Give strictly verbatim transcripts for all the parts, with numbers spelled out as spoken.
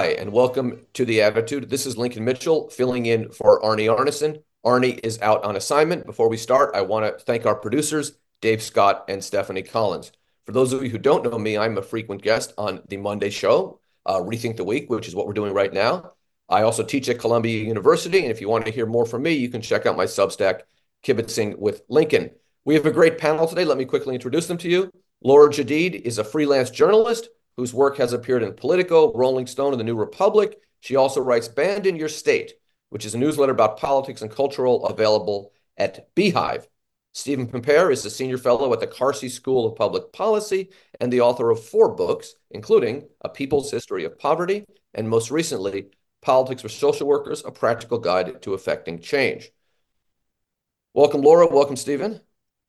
Hi, and welcome to The Attitude. This is Lincoln Mitchell filling in for Arnie Arnesen. Arnie is out on assignment. Before we start, I want to thank our producers, Dave Scott and Stephanie Collins. For those of you who don't know me, I'm a frequent guest on the Monday show, uh, Rethink the Week, which is what we're doing right now. I also teach at Columbia University, and if you want to hear more from me, you can check out my Substack, Kibitzing with Lincoln. We have a great panel today. Let me quickly introduce them to you. Laura Jadid is a freelance journalist whose work has appeared in Politico, Rolling Stone, and The New Republic. She also writes Banned in Your State, which is a newsletter about politics and cultural, available at Beehive. Stephen Pimpere is a senior fellow at the Carsey School of Public Policy and the author of four books, including A People's History of Poverty, and most recently, Politics for Social Workers, A Practical Guide to Effecting Change. Welcome, Laura. Welcome, Stephen.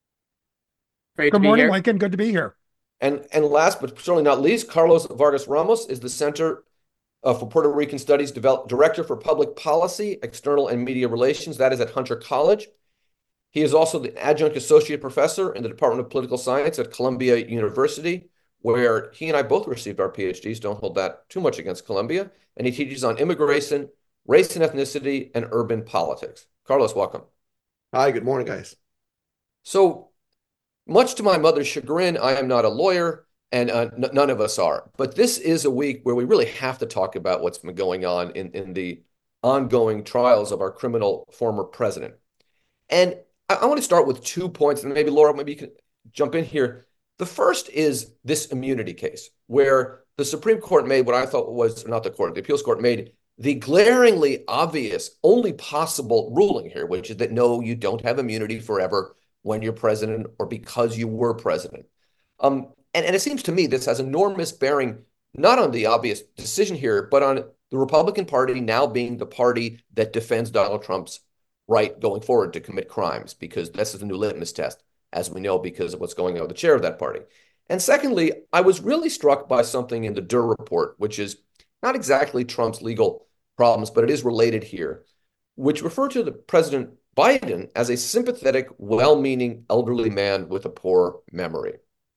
Great to Good be morning, here. Lincoln. Good to be here. And, and last but certainly not least, Carlos Vargas Ramos is the Center uh, for Puerto Rican Studies Develop, Director for Public Policy, External and Media Relations. That is at Hunter College. He is also the Adjunct Associate Professor in the Department of Political Science at Columbia University, where he and I both received our PhDs. Don't hold that too much against Columbia. And he teaches on immigration, race and ethnicity, and urban politics. Carlos, welcome. Hi, good morning, guys. So, much to my mother's chagrin, I am not a lawyer, and uh, n- none of us are. But this is a week where we really have to talk about what's been going on in, in the ongoing trials of our criminal former president. And I, I want to start with two points, and maybe, Laura, maybe you can jump in here. The first is this immunity case, where the Supreme Court made what I thought was, not the court, the appeals court made the glaringly obvious, only possible ruling here, which is that no, you don't have immunity forever when you're president or because you were president. Um, and, and it seems to me this has enormous bearing, not on the obvious decision here, but on the Republican Party now being the party that defends Donald Trump's right going forward to commit crimes, because this is the new litmus test, as we know, because of what's going on with the chair of that party. And secondly, I was really struck by something in the Durr report, which is not exactly Trump's legal problems, but it is related here, which refer to the president Biden as a sympathetic, well-meaning elderly man with a poor memory.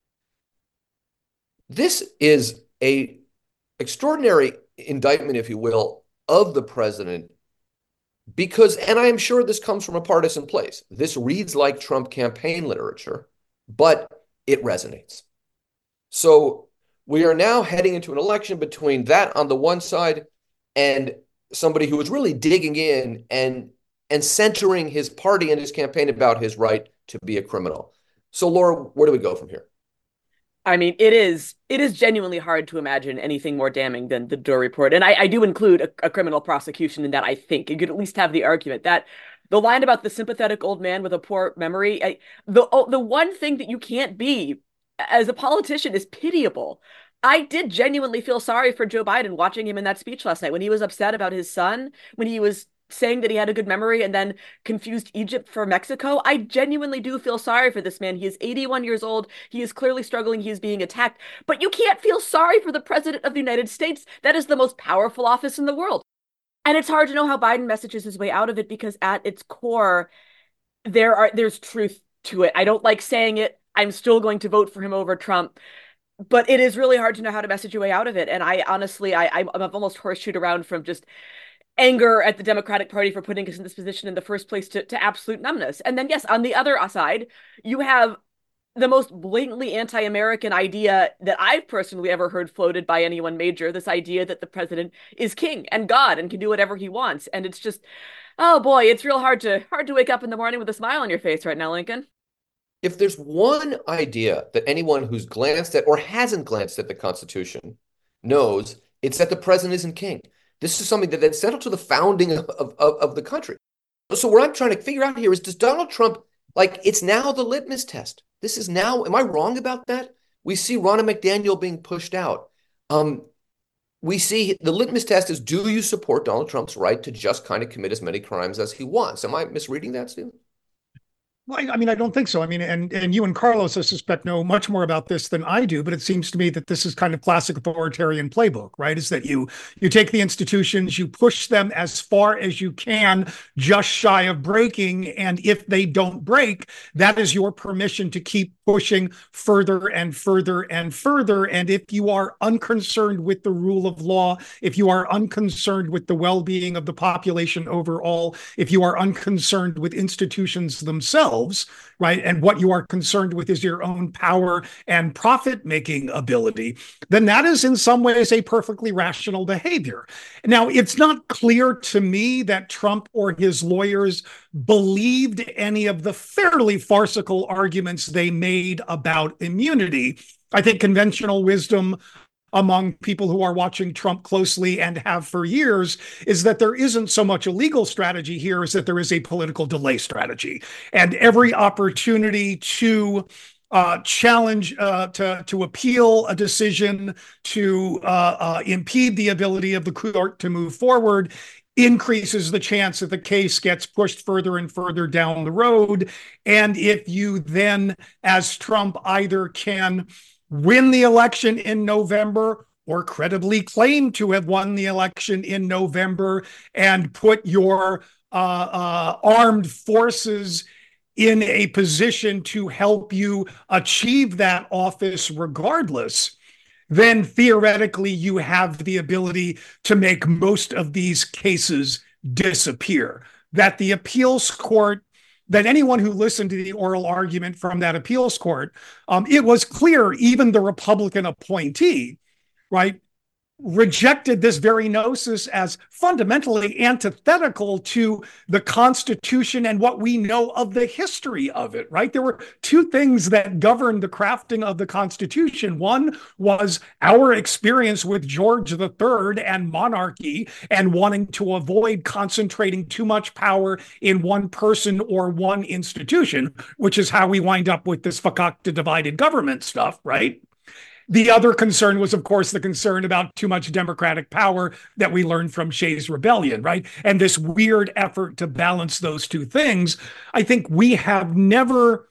This is a extraordinary indictment, if you will, of the president because, and I am sure this comes from a partisan place, this reads like Trump campaign literature, but it resonates. So we are now heading into an election between that on the one side and somebody who is really digging in and and centering his party and his campaign about his right to be a criminal. So, Laura, where do we go from here? I mean, it is it is genuinely hard to imagine anything more damning than the Durr report. And I, I do include a, a criminal prosecution in that, I think. You could at least have the argument that the line about the sympathetic old man with a poor memory, I, the, oh, the one thing that you can't be as a politician is pitiable. I did genuinely feel sorry for Joe Biden watching him in that speech last night when he was upset about his son, when he was saying that he had a good memory and then confused Egypt for Mexico. I genuinely do feel sorry for this man. He is eighty-one years old. He is clearly struggling. He is being attacked. But you can't feel sorry for the president of the United States. That is the most powerful office in the world. And it's hard to know how Biden messages his way out of it because at its core, there are there's truth to it. I don't like saying it. I'm still going to vote for him over Trump. But it is really hard to know how to message your way out of it. And I honestly, I, I've almost horseshoed around from just anger at the Democratic Party for putting us in this position in the first place to, to absolute numbness. And then, yes, on the other side, you have the most blatantly anti-American idea that I've personally ever heard floated by anyone major, this idea that the president is king and God and can do whatever he wants. And it's just, oh boy, it's real hard to hard to wake up in the morning with a smile on your face right now, Lincoln. If there's one idea that anyone who's glanced at or hasn't glanced at the Constitution knows, it's that the president isn't king. This is something that, that's central to the founding of, of, of the country. So what I'm trying to figure out here is, does Donald Trump, like, it's now the litmus test. This is now, am I wrong about that? We see Ronna McDaniel being pushed out. Um, we see the litmus test is, do you support Donald Trump's right to just kind of commit as many crimes as he wants? Am I misreading that, Stephen? Well, I, I mean, I don't think so. I mean, and and you and Carlos, I suspect, know much more about this than I do. But it seems to me that this is kind of classic authoritarian playbook, right? Is that you you take the institutions, you push them as far as you can, just shy of breaking, and if they don't break, that is your permission to keep pushing further and further and further. And if you are unconcerned with the rule of law, if you are unconcerned with the well-being of the population overall, if you are unconcerned with institutions themselves, right, and what you are concerned with is your own power and profit-making ability, then that is in some ways a perfectly rational behavior. Now, it's not clear to me that Trump or his lawyers believed any of the fairly farcical arguments they made about immunity. I think conventional wisdom among people who are watching Trump closely and have for years is that there isn't so much a legal strategy here as that there is a political delay strategy. And every opportunity to uh, challenge, uh, to, to appeal a decision, to uh, uh, impede the ability of the court to move forward increases the chance that the case gets pushed further and further down the road. And if you then, as Trump, either can win the election in November or credibly claim to have won the election in November and put your uh, uh, armed forces in a position to help you achieve that office regardless, then theoretically you have the ability to make most of these cases disappear. That the appeals court, that anyone who listened to the oral argument from that appeals court, um, it was clear even the Republican appointee, right, rejected this very gnosis as fundamentally antithetical to the Constitution and what we know of the history of it, right? There were two things that governed the crafting of the Constitution. One was our experience with George the Third and monarchy and wanting to avoid concentrating too much power in one person or one institution, which is how we wind up with this fakakta divided government stuff, right? The other concern was, of course, the concern about too much democratic power that we learned from Shays' Rebellion, right? And this weird effort to balance those two things. I think we have never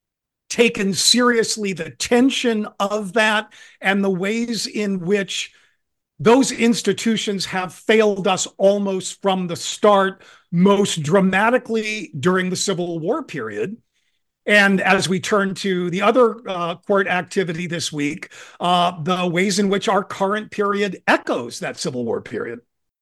taken seriously the tension of that and the ways in which those institutions have failed us almost from the start, most dramatically during the Civil War period. And as we turn to the other uh, court activity this week, uh, the ways in which our current period echoes that Civil War period.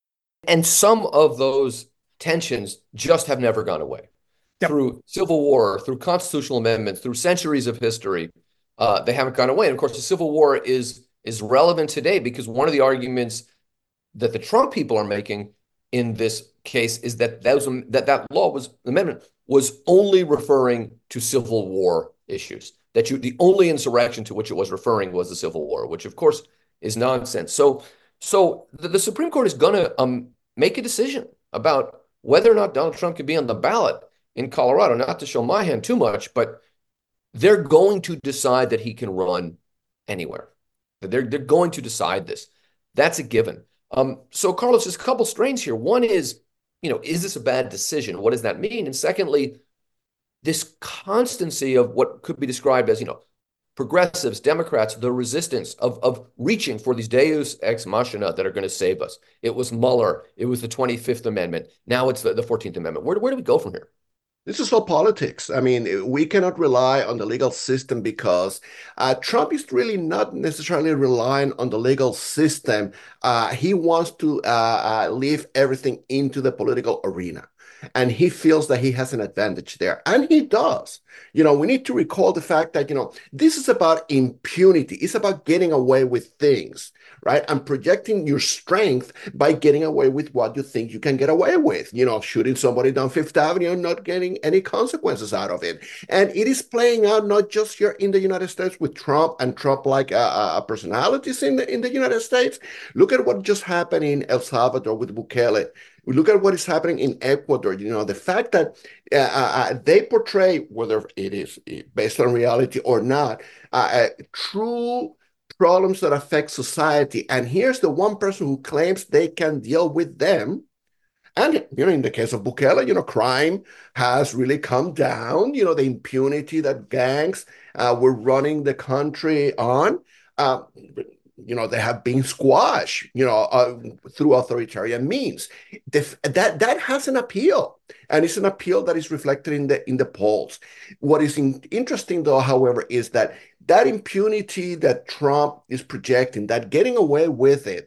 And some of those tensions just have never gone away. Yep. Through Civil War, through constitutional amendments, through centuries of history, uh, they haven't gone away. And of course, the Civil War is, is relevant today because one of the arguments that the Trump people are making in this case is that that, was, that, that law was, amendment was only referring to Civil War issues, that you, the only insurrection to which it was referring was the Civil War, which of course is nonsense. So, so the, the Supreme Court is going to um, make a decision about whether or not Donald Trump can be on the ballot in Colorado, not to show my hand too much, but they're going to decide that he can run anywhere. They're, they're going to decide this. That's a given. Um, so Carlos, there's a couple strains here. One is, you know, is this a bad decision? What does that mean? And secondly, this constancy of what could be described as, you know, progressives, Democrats, the resistance of, of reaching for these deus ex machina that are going to save us. It was Mueller. It was the twenty-fifth Amendment. Now it's the, the fourteenth Amendment. Where, where do we go from here? This is all politics. I mean, we cannot rely on the legal system because uh, Trump is really not necessarily relying on the legal system. Uh, he wants to uh, uh, leave everything into the political arena. And he feels that he has an advantage there. And he does. You know, we need to recall the fact that, you know, this is about impunity. It's about getting away with things, right? And projecting your strength by getting away with what you think you can get away with. You know, shooting somebody down Fifth Avenue and not getting any consequences out of it. And it is playing out not just here in the United States with Trump and Trump-like uh, uh, personalities in the, in the United States. Look at what just happened in El Salvador with Bukele. We look at what is happening in Ecuador. You know, the fact that uh, uh, they portray, whether it is based on reality or not, uh, uh, true problems that affect society. And here's the one person who claims they can deal with them And, you know, in the case of Bukele, you know, crime has really come down. You know, the impunity that gangs uh, were running the country on, uh, you know, they have been squashed, you know, uh, through authoritarian means. The, that that has an appeal, and it's an appeal that is reflected in the in the polls. What is in, interesting, though, however, is that that impunity that Trump is projecting, that getting away with it,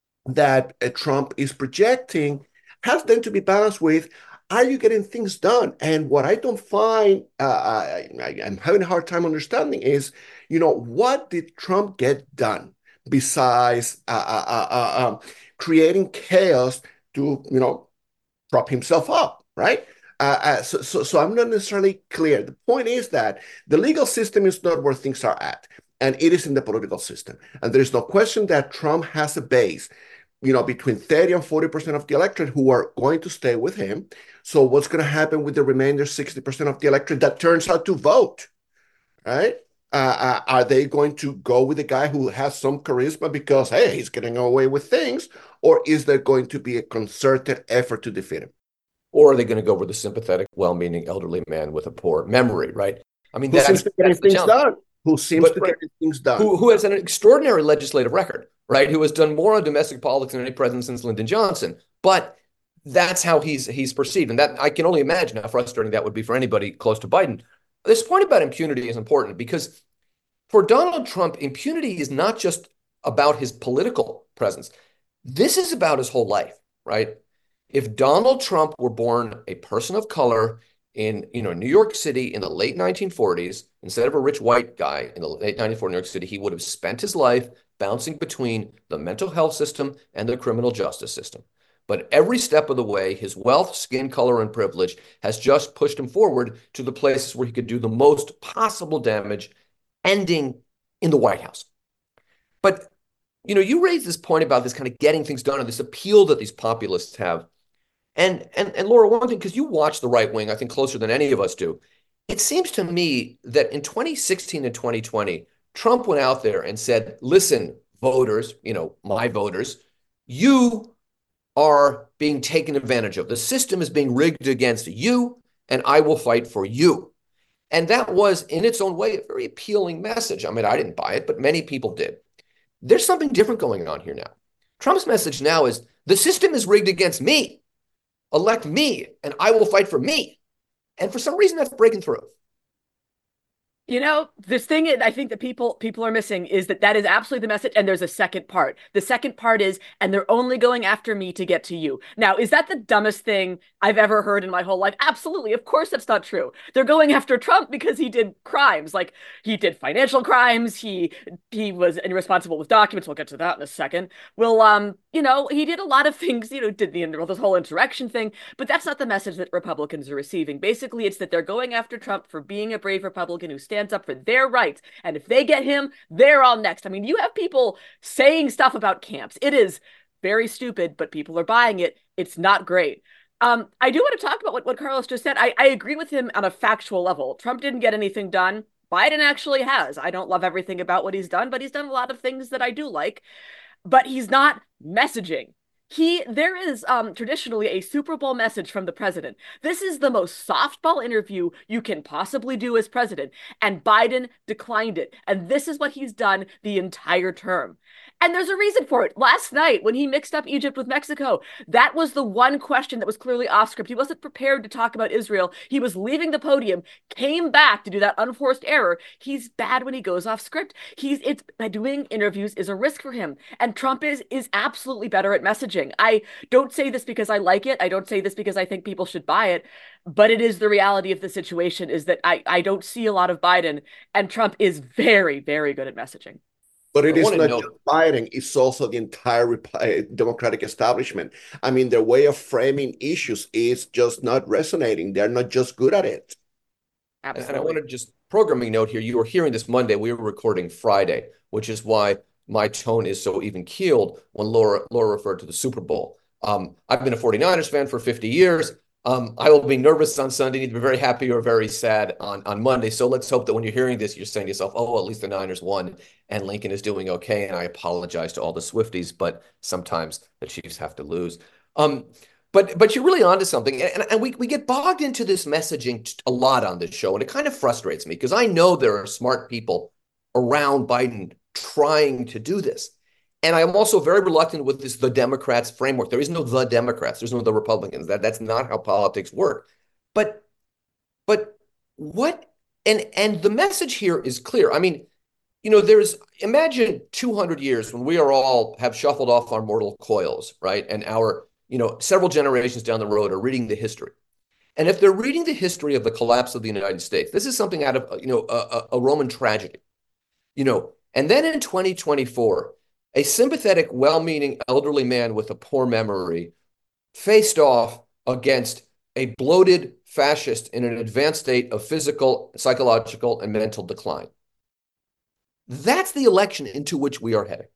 that uh, Trump is projecting, has then to be balanced with, are you getting things done? And what I don't find, uh, I, I, I'm having a hard time understanding is, you know, what did Trump get done besides uh, uh, uh, uh, um, creating chaos to, you know, prop himself up, right? Uh, uh, so, so, so I'm not necessarily clear. The point is that the legal system is not where things are at, and it is in the political system. And there is no question that Trump has a base, you know, between thirty and forty percent of the electorate who are going to stay with him. So what's going to happen with the remainder sixty percent of the electorate that turns out to vote, right? Uh, uh, are they going to go with the guy who has some charisma because, hey, he's getting away with things? Or is there going to be a concerted effort to defeat him? Or are they going to go with the sympathetic, well-meaning elderly man with a poor memory, right? I mean, who that's, seems to get things challenge. done. Who seems but, to right, get things done. Who, who has an extraordinary legislative record, right? Who has done more on domestic politics than any president since Lyndon Johnson. But that's how he's he's perceived. And that I can only imagine how frustrating that would be for anybody close to Biden. This point about impunity is important because for Donald Trump, impunity is not just about his political presence. This is about his whole life, right? If Donald Trump were born a person of color in, you know, New York City in the late nineteen forties, instead of a rich white guy in the late nineteen forties New York City, he would have spent his life bouncing between the mental health system and the criminal justice system. But every step of the way, his wealth, skin color, and privilege has just pushed him forward to the places where he could do the most possible damage, ending in the White House. But, you know, you raised this point about this kind of getting things done and this appeal that these populists have. And, and, and Laura, one thing, because you watch the right wing, I think closer than any of us do, it seems to me that in twenty sixteen and twenty twenty, Trump went out there and said, listen, voters, you know, my voters, you are being taken advantage of. The system is being rigged against you, and I will fight for you. And that was, in its own way, a very appealing message. I mean, I didn't buy it, but many people did. There's something different going on here now. Trump's message now is, the system is rigged against me. Elect me, and I will fight for me. And for some reason, that's breaking through. You know, this thing I think that people people are missing is that that is absolutely the message. And there's a second part. The second part is, and they're only going after me to get to you. Now, is that the dumbest thing I've ever heard in my whole life? Absolutely. Of course, that's not true. They're going after Trump because he did crimes. Like, he did financial crimes. He he was irresponsible with documents. We'll get to that in a second. Well, um, you know, he did a lot of things, you know, did the this whole insurrection thing. But that's not the message that Republicans are receiving. Basically, it's that they're going after Trump for being a brave Republican who stands up for their rights. And if they get him, they're all next. I mean, you have people saying stuff about camps. It is very stupid, but people are buying it. It's not great. Um, I do want to talk about what, what Carlos just said. I, I agree with him on a factual level. Trump didn't get anything done. Biden actually has. I don't love everything about what he's done, but he's done a lot of things that I do like. But he's not messaging. He, there is um, traditionally a Super Bowl message from the president. This is the most softball interview you can possibly do as president. And Biden declined it. And this is what he's done the entire term. And there's a reason for it. Last night, when he mixed up Egypt with Mexico, that was the one question that was clearly off script. He wasn't prepared to talk about Israel. He was leaving the podium, came back to do that unforced error. He's bad when he goes off script. He's it's doing interviews is a risk for him. And Trump is is absolutely better at messaging. I don't say this because I like it. I don't say this because I think people should buy it. But it is the reality of the situation is that I, I don't see a lot of Biden, and Trump is very, very good at messaging. But it I is not know. just Biden, it's also the entire Democratic establishment. I mean, their way of framing issues is just not resonating. They're not just good at it. Absolutely. And I want to just programming note here. You were hearing this Monday. We were recording Friday, which is why my tone is so even keeled when Laura Laura referred to the Super Bowl. Um, I've been a forty-niners fan for fifty years. Um, I will be nervous on Sunday, need to be very happy or very sad on, on Monday. So let's hope that when you're hearing this, you're saying to yourself, oh, at least the Niners won and Lincoln is doing okay. And I apologize to all the Swifties, but sometimes the Chiefs have to lose. Um, but but you're really onto something, and, and we we get bogged into this messaging a lot on this show, and it kind of frustrates me because I know there are smart people around Biden trying to do this, and I'm also very reluctant with this the Democrats framework. There is no the Democrats. There's no the Republicans. That that's not how politics work. But but what and and the message here is clear. I mean, you know, there's imagine two hundred years when we are all have shuffled off our mortal coils, right? And our, you know, several generations down the road are reading the history. And if they're reading the history of the collapse of the United States, this is something out of, you know, a, a Roman tragedy, you know, and then in twenty twenty-four, a sympathetic, well-meaning elderly man with a poor memory faced off against a bloated fascist in an advanced state of physical, psychological, and mental decline. That's the election into which we are heading.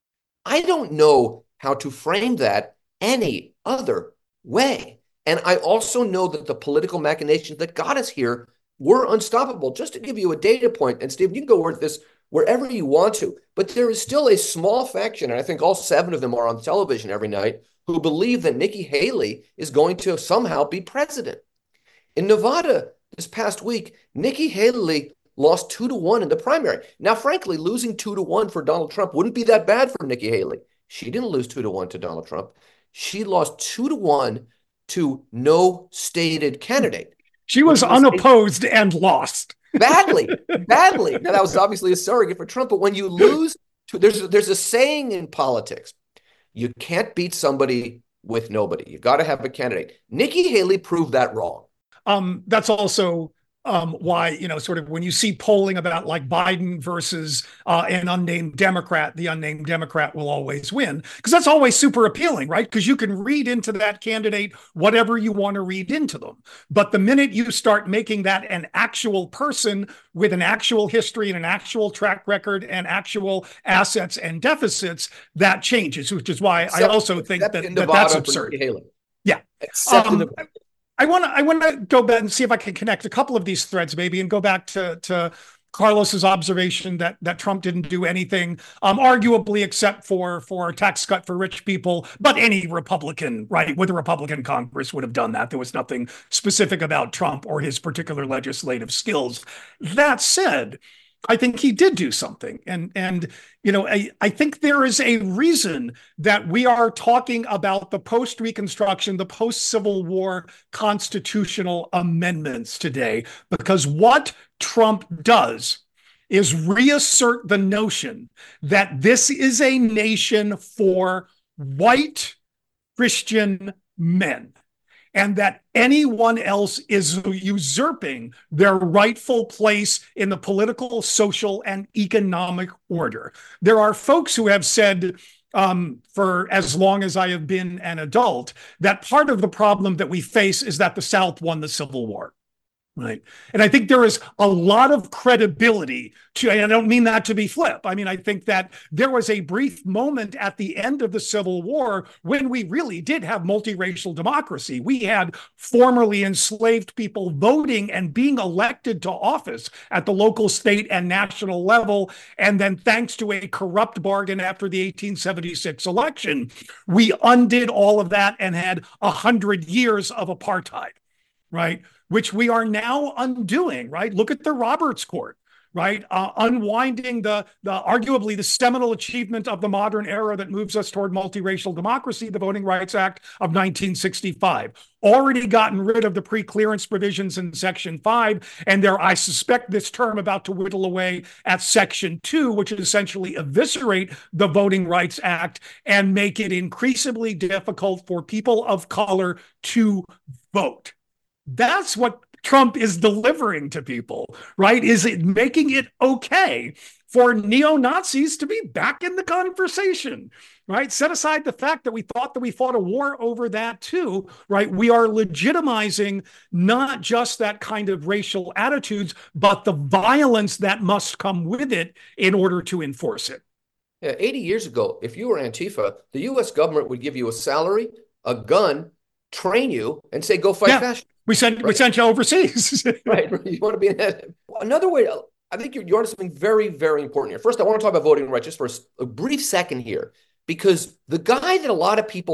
I don't know how to frame that any other way. And I also know that the political machinations that got us here were unstoppable. Just to give you a data point, and Steve, you can go with this wherever you want to, but there is still a small faction, and I think all seven of them are on television every night, who believe that Nikki Haley is going to somehow be president. In Nevada this past week, Nikki Haley lost two to one in the primary. Now, frankly, losing two to one for Donald Trump wouldn't be that bad for Nikki Haley. She didn't lose two to one to Donald Trump. She lost two to one to no stated candidate. She was unopposed and lost. Badly, badly. Now, that was obviously a surrogate for Trump, but when you lose, to, there's, there's a saying in politics, you can't beat somebody with nobody. You got to have a candidate. Nikki Haley proved that wrong. Um, that's also um, why, you know, sort of when you see polling about like Biden versus uh, an unnamed Democrat, the unnamed Democrat will always win, because that's always super appealing, right? Because you can read into that candidate whatever you want to read into them. But the minute you start making that an actual person with an actual history and an actual track record and actual assets and deficits, that changes, which is why except, I also think that, that that's absurd. Yeah. Um, I want to I want to go back and see if I can connect a couple of these threads, maybe, and go back to, to Carlos's observation that that Trump didn't do anything, um, arguably, except for for a tax cut for rich people. But any Republican, right, with a Republican Congress would have done that. There was nothing specific about Trump or his particular legislative skills. That said, I think he did do something. And, and you know, I, I think there is a reason that we are talking about the post-Reconstruction, the post-Civil War constitutional amendments today, because what Trump does is reassert the notion that this is a nation for white Christian men, and that anyone else is usurping their rightful place in the political, social, and economic order. There are folks who have said, um, for as long as I have been an adult, that part of the problem that we face is that the South won the Civil War. Right. And I think there is a lot of credibility to, and I don't mean that to be flip. I mean, I think that there was a brief moment at the end of the Civil War when we really did have multiracial democracy. We had formerly enslaved people voting and being elected to office at the local, state, and national level. And then thanks to a corrupt bargain after the eighteen seventy-six election, we undid all of that and had a hundred years of apartheid. Right, which we are now undoing, right? Look at the Roberts Court, right? Uh, unwinding the, the arguably the seminal achievement of the modern era that moves us toward multiracial democracy, the Voting Rights Act of nineteen sixty-five. Already gotten rid of the pre-clearance provisions in Section five, and there, I suspect this term about to whittle away at Section two, which would essentially eviscerate the Voting Rights Act and make it increasingly difficult for people of color to vote. That's what Trump is delivering to people, right? Is it making it okay for neo-Nazis to be back in the conversation, right? Set aside the fact that we thought that we fought a war over that too, right? We are legitimizing not just that kind of racial attitudes, but the violence that must come with it in order to enforce it. Yeah, eighty years ago, if you were Antifa, the U S government would give you a salary, a gun, train you, and say, go fight yeah. fascism. We sent right. we sent you overseas. Right. You want to be in that. Another way, I think you're, you're onto something very, very important here. First, I want to talk about voting rights just for a, a brief second here, because the guy that a lot of people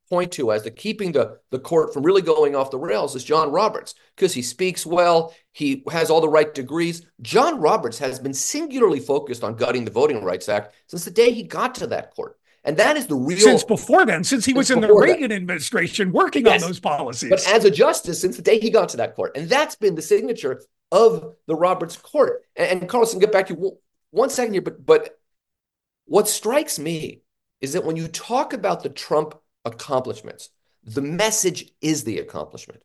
point to as the keeping the, the court from really going off the rails is John Roberts, because he speaks well, he has all the right degrees. John Roberts has been singularly focused on gutting the Voting Rights Act since the day he got to that court. And that is the real... Since before then, since he was in the Reagan administration working on those policies. But as a justice, since the day he got to that court. And that's been the signature of the Roberts court. And, and Carlos, I'll get back to you one second here, but, but what strikes me is that when you talk about the Trump accomplishments, the message is the accomplishment.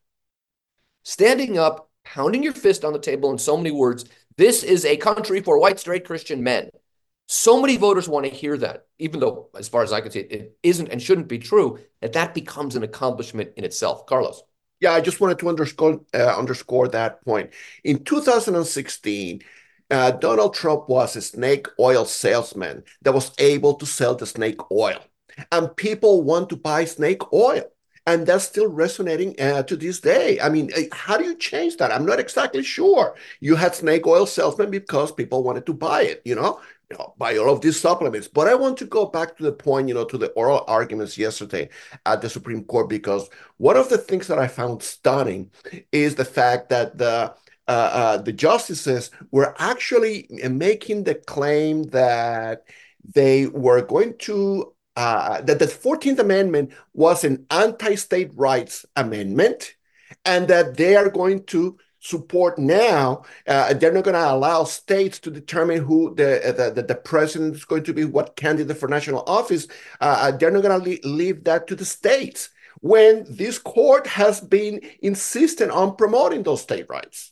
Standing up, pounding your fist on the table in so many words, this is a country for white, straight Christian men. So many voters want to hear that, even though, as far as I can see, it isn't and shouldn't be true, that that becomes an accomplishment in itself. Carlos. Yeah, I just wanted to underscore, uh, underscore that point. In two thousand sixteen, uh, Donald Trump was a snake oil salesman that was able to sell the snake oil. And people want to buy snake oil. And that's still resonating uh, to this day. I mean, how do you change that? I'm not exactly sure. You had snake oil salesmen because people wanted to buy it, you know? You know, buy all of these supplements. But I want to go back to the point, you know, to the oral arguments yesterday at the Supreme Court, because one of the things that I found stunning is the fact that the uh, uh, the justices were actually making the claim that they were going to, uh, that the fourteenth Amendment was an anti-state rights amendment, and that they are going to support now, uh, they're not going to allow states to determine who the, the, the, the president is going to be, what candidate for national office. Uh, they're not going to le- leave that to the states, when this court has been insistent on promoting those state rights.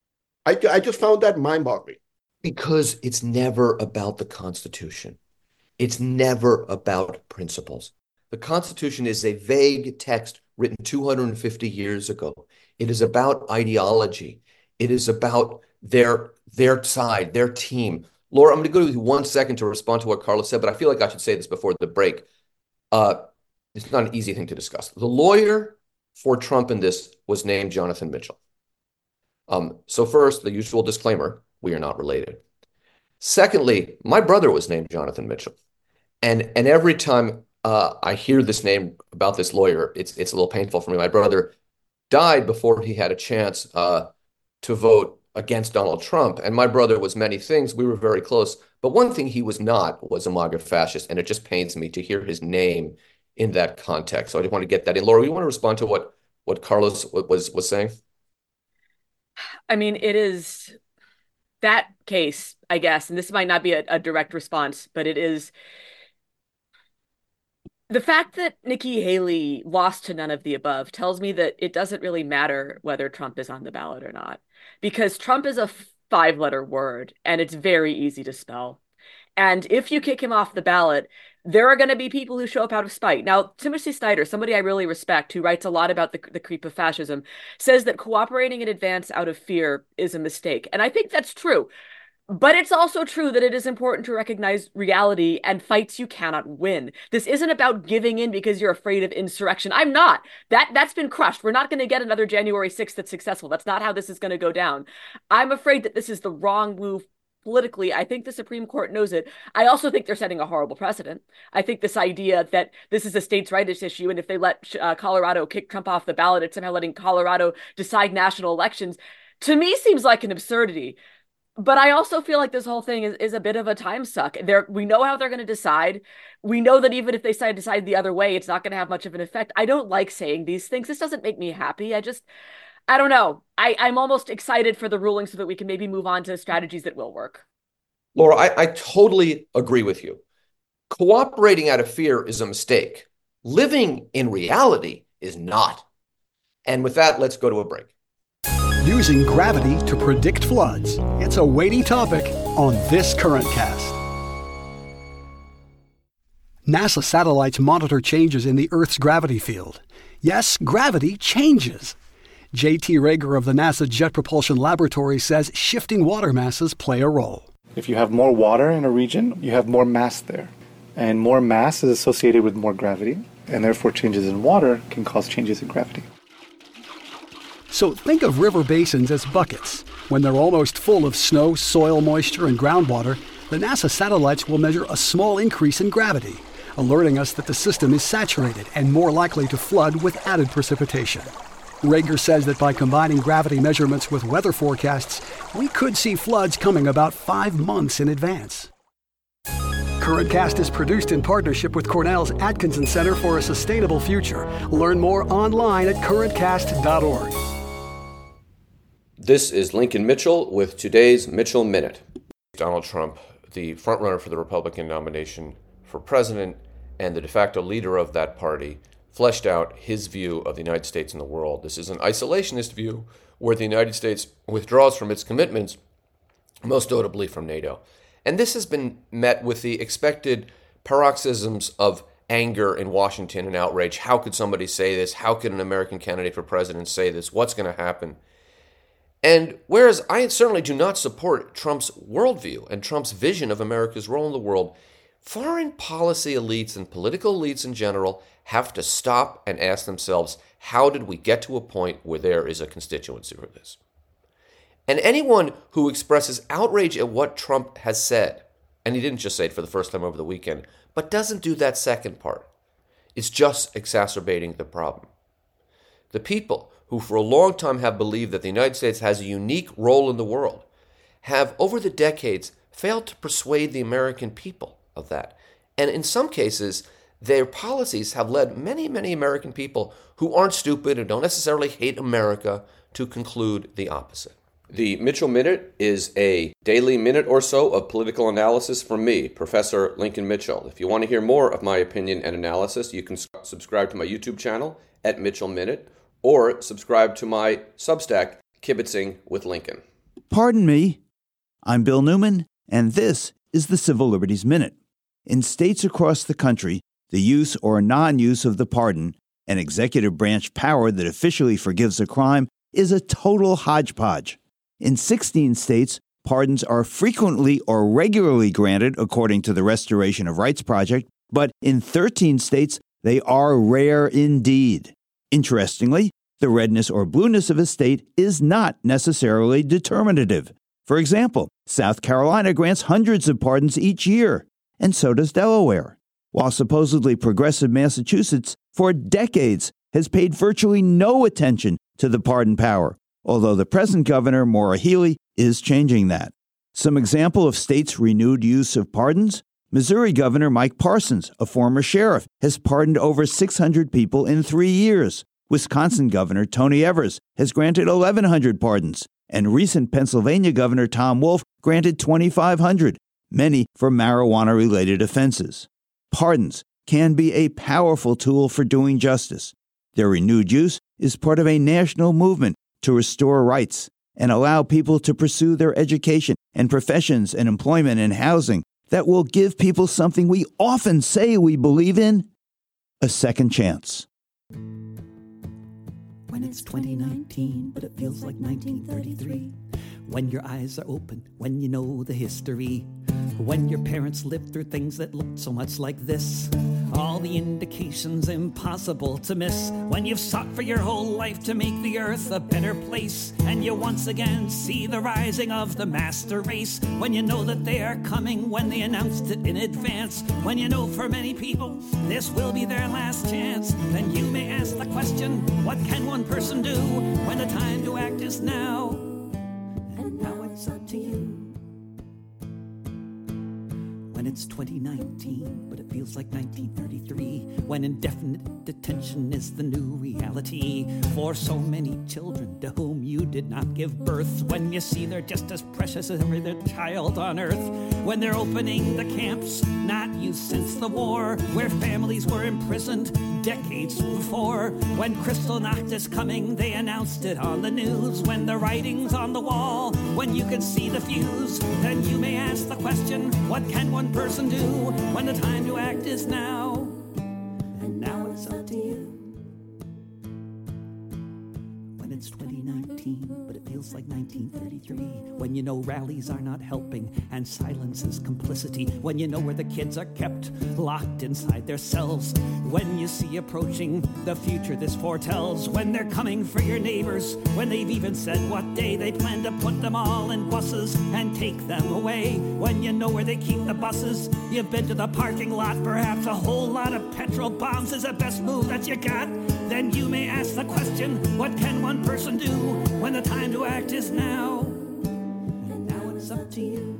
I, I just found that mind-boggling. Because it's never about the Constitution. It's never about principles. The Constitution is a vague text written two hundred fifty years ago. It is about ideology. It is about their, their side, their team. Laura, I'm going to go to you one second to respond to what Carlos said, but I feel like I should say this before the break. Uh, it's not an easy thing to discuss. The lawyer for Trump in this was named Jonathan Mitchell. Um, so first, the usual disclaimer, we are not related. Secondly, my brother was named Jonathan Mitchell. And, and every time uh, I hear this name about this lawyer, it's, it's a little painful for me. My brother died before he had a chance uh, to vote against Donald Trump. And my brother was many things. We were very close. But one thing he was not was a MAGA fascist. And it just pains me to hear his name in that context. So I just want to get that in. Laura, you want to respond to what, what Carlos was, was saying? I mean, it is that case, I guess, and this might not be a, a direct response, but it is the fact that Nikki Haley lost to none of the above tells me that it doesn't really matter whether Trump is on the ballot or not, because Trump is a five-letter word and it's very easy to spell. And if you kick him off the ballot, there are going to be people who show up out of spite. Now, Timothy Snyder, somebody I really respect, who writes a lot about the, the creep of fascism, says that cooperating in advance out of fear is a mistake. And I think that's true. But it's also true that it is important to recognize reality and fights you cannot win. This isn't about giving in because you're afraid of insurrection. I'm not. That, that's been crushed. We're not going to get another January sixth that's successful. That's not how this is going to go down. I'm afraid that this is the wrong move politically. I think the Supreme Court knows it. I also think they're setting a horrible precedent. I think this idea that this is a states' rights issue, and if they let uh, Colorado kick Trump off the ballot, it's somehow letting Colorado decide national elections, to me seems like an absurdity. But I also feel like this whole thing is, is a bit of a time suck. They're, we know how they're going to decide. We know that even if they decide, decide the other way, it's not going to have much of an effect. I don't like saying these things. This doesn't make me happy. I just, I don't know. I, I'm almost excited for the ruling so that we can maybe move on to strategies that will work. Laura, I, I totally agree with you. Cooperating out of fear is a mistake. Living in reality is not. And with that, let's go to a break. Using gravity to predict floods. It's a weighty topic on This Current Cast. NASA satellites monitor changes in the Earth's gravity field. Yes, gravity changes. J T Rager of the NASA Jet Propulsion Laboratory says shifting water masses play a role. If you have more water in a region, you have more mass there. And more mass is associated with more gravity, and therefore changes in water can cause changes in gravity. So think of river basins as buckets. When they're almost full of snow, soil moisture, and groundwater, the NASA satellites will measure a small increase in gravity, alerting us that the system is saturated and more likely to flood with added precipitation. Rager says that by combining gravity measurements with weather forecasts, we could see floods coming about five months in advance. CurrentCast is produced in partnership with Cornell's Atkinson Center for a Sustainable Future. Learn more online at current cast dot org. This is Lincoln Mitchell with today's Mitchell Minute. Donald Trump, the frontrunner for the Republican nomination for president and the de facto leader of that party, fleshed out his view of the United States and the world. This is an isolationist view where the United States withdraws from its commitments, most notably from NATO. And this has been met with the expected paroxysms of anger in Washington and outrage. How could somebody say this? How could an American candidate for president say this? What's going to happen? And whereas I certainly do not support Trump's worldview and Trump's vision of America's role in the world, foreign policy elites and political elites in general have to stop and ask themselves, how did we get to a point where there is a constituency for this? And anyone who expresses outrage at what Trump has said, and he didn't just say it for the first time over the weekend, but doesn't do that second part, is just exacerbating the problem. The people who for a long time have believed that the United States has a unique role in the world have over the decades failed to persuade the American people of that. And in some cases, their policies have led many, many American people who aren't stupid and don't necessarily hate America to conclude the opposite. The Mitchell Minute is a daily minute or so of political analysis from me, Professor Lincoln Mitchell. If you want to hear more of my opinion and analysis, you can subscribe to my YouTube channel at Mitchell Minute or subscribe to my Substack, Kibitzing with Lincoln. Pardon me. I'm Bill Newman, and this is the Civil Liberties Minute. In states across the country, the use or non-use of the pardon, an executive branch power that officially forgives a crime, is a total hodgepodge. In sixteen states, pardons are frequently or regularly granted according to the Restoration of Rights Project, but in thirteen states, they are rare indeed. Interestingly, the redness or blueness of a state is not necessarily determinative. For example, South Carolina grants hundreds of pardons each year, and so does Delaware, while supposedly progressive Massachusetts, for decades, has paid virtually no attention to the pardon power, although the present governor, Maura Healey, is changing that. Some example of states' renewed use of pardons? Missouri Governor Mike Parsons, a former sheriff, has pardoned over six hundred people in three years. Wisconsin Governor Tony Evers has granted eleven hundred pardons, and recent Pennsylvania Governor Tom Wolf granted twenty-five hundred, many for marijuana-related offenses. Pardons can be a powerful tool for doing justice. Their renewed use is part of a national movement to restore rights and allow people to pursue their education and professions and employment and housing that will give people something we often say we believe in, a second chance. When it's twenty nineteen, but it feels like nineteen thirty-three. When your eyes are open, when you know the history. When your parents lived through things that looked so much like this. All the indications impossible to miss. When you've sought for your whole life to make the earth a better place. And you once again see the rising of the master race. When you know that they are coming, when they announced it in advance. When you know for many people this will be their last chance. Then you may ask the question, what can one person do when the time to act is now? And now it's up to you. When it's twenty nineteen, but it feels like nineteen thirty-three. When indefinite detention is the new reality for so many children to whom you did not give birth. When you see they're just as precious as every other child on earth. When they're opening the camps, not used since the war, where families were imprisoned decades before. When Kristallnacht is coming, they announced it on the news. When the writing's on the wall, when you can see the fuse, then you may ask the question, what can one person do when the time to act is now? And now it's up to you. When it's twenty nineteen, but it feels like nineteen thirty-three. When you know rallies are not helping and silence is complicity. When you know where the kids are kept locked inside their cells. When you see approaching the future this foretells. When they're coming for your neighbors. When they've even said what day they plan to put them all in buses and take them away. When you know where they keep the buses. You've been to the parking lot. Perhaps a whole lot of petrol bombs is the best move that you got. Then you may ask the question, what can one person do when the time to act is now? And now it's up to you.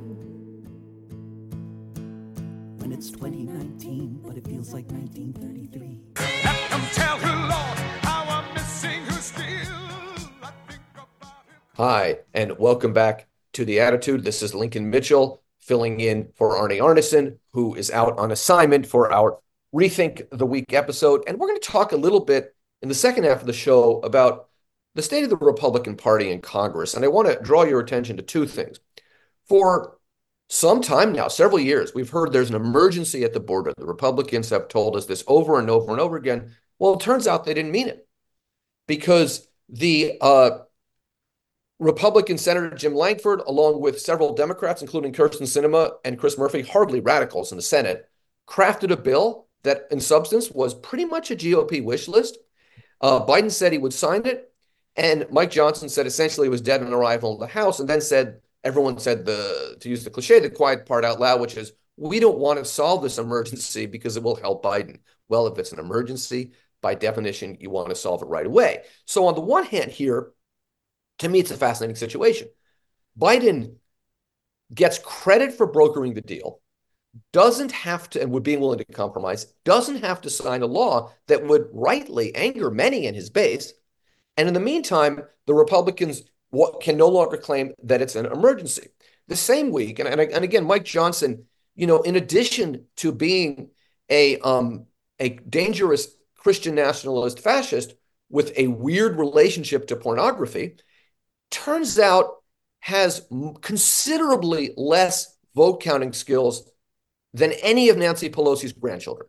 When it's twenty nineteen, but it feels like nineteen thirty-three. Let them tell her, Lord, how I'm missing her still. I think about it. Hi, and welcome back to The Attitude. This is Lincoln Mitchell, filling in for Arnie Arnesen, who is out on assignment for our Rethink the Week episode. And we're going to talk a little bit in the second half of the show about the state of the Republican Party in Congress. And I want to draw your attention to two things. For some time now, several years, we've heard there's an emergency at the border. The Republicans have told us this over and over and over again. Well, it turns out they didn't mean it, because the uh, Republican Senator Jim Lankford, along with several Democrats, including Kyrsten Sinema and Chris Murphy, hardly radicals in the Senate, crafted a bill that in substance was pretty much a G O P wish list. Uh, Biden said he would sign it, and Mike Johnson said essentially it was dead on arrival in the House, and then said, everyone said, the to use the cliche, the quiet part out loud, which is, we don't want to solve this emergency because it will help Biden. Well, if it's an emergency, by definition, you want to solve it right away. So on the one hand here, to me, it's a fascinating situation. Biden gets credit for brokering the deal, doesn't have to, and would be willing to compromise, doesn't have to sign a law that would rightly anger many in his base. And in the meantime, the Republicans can no longer claim that it's an emergency. The same week, and, and, and again, Mike Johnson, you know, in addition to being a, um, a dangerous Christian nationalist fascist with a weird relationship to pornography, turns out has considerably less vote counting skills than any of Nancy Pelosi's grandchildren.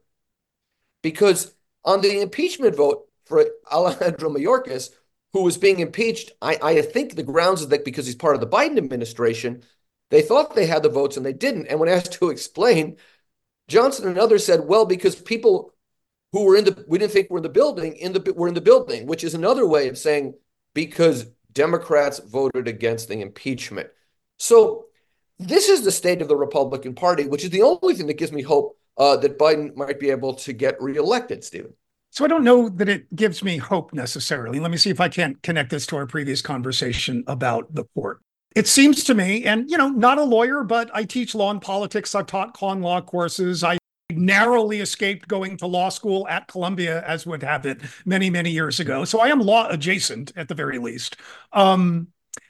Because on the impeachment vote for Alejandro Mayorkas, who was being impeached, I, I think the grounds is that because he's part of the Biden administration, they thought they had the votes and they didn't. And when asked to explain, Johnson and others said, well, because people who were in the, we didn't think were in the building, in the were in the building, which is another way of saying because Democrats voted against the impeachment. So this is the state of the Republican Party, which is the only thing that gives me hope uh, that Biden might be able to get reelected, Stephen. So I don't know that it gives me hope necessarily. Let me see if I can't connect this to our previous conversation about the court. It seems to me, and, you know, not a lawyer, but I teach law and politics. I've taught con law courses. I narrowly escaped going to law school at Columbia, as would have it, many, many years ago. So I am law adjacent at the very least. Um,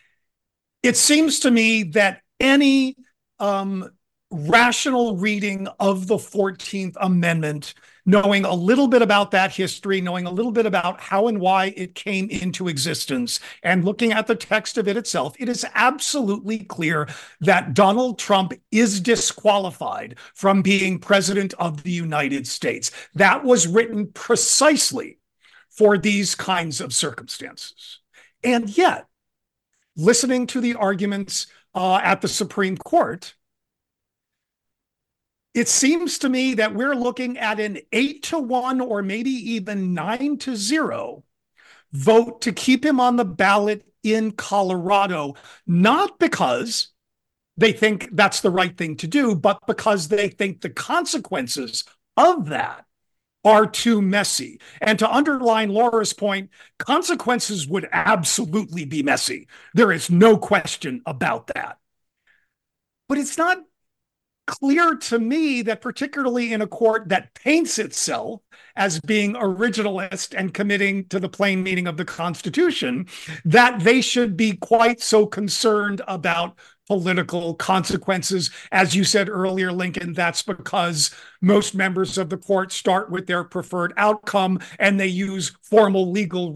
it seems to me that any um, rational reading of the fourteenth Amendment, knowing a little bit about that history, knowing a little bit about how and why it came into existence, and looking at the text of it itself, it is absolutely clear that Donald Trump is disqualified from being president of the United States. That was written precisely for these kinds of circumstances. And yet, listening to the arguments uh, at the Supreme Court, it seems to me that we're looking at an eight to one or maybe even nine to zero vote to keep him on the ballot in Colorado, not because they think that's the right thing to do, but because they think the consequences of that are too messy. And to underline Laura's point, consequences would absolutely be messy. There is no question about that. But it's not clear to me that, particularly in a court that paints itself as being originalist and committing to the plain meaning of the Constitution, that they should be quite so concerned about political consequences. As you said earlier, Lincoln, that's because most members of the court start with their preferred outcome and they use formal legal